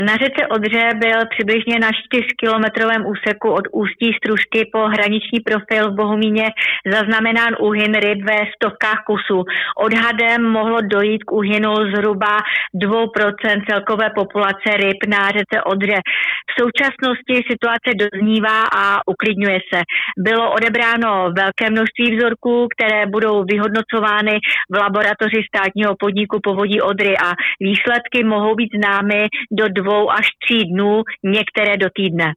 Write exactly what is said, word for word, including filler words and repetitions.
Na řece Odře byl přibližně na čtyřkilometrovém úseku od ústí Stružky po hraniční profil v Bohumíně zaznamenán úhyn ryb ve stovkách kusů. Odhadem mohlo dojít k úhynu zhruba dvě procenta celkové populace ryb na řece Odře. V současnosti situace doznívá a uklidňuje se. Bylo odebráno velké množství vzorků, které budou vyhodnocovány v laboratoři státního podniku Povodí Odry a výsledky mohou být známy do dvou až tří dnů, některé do týdne.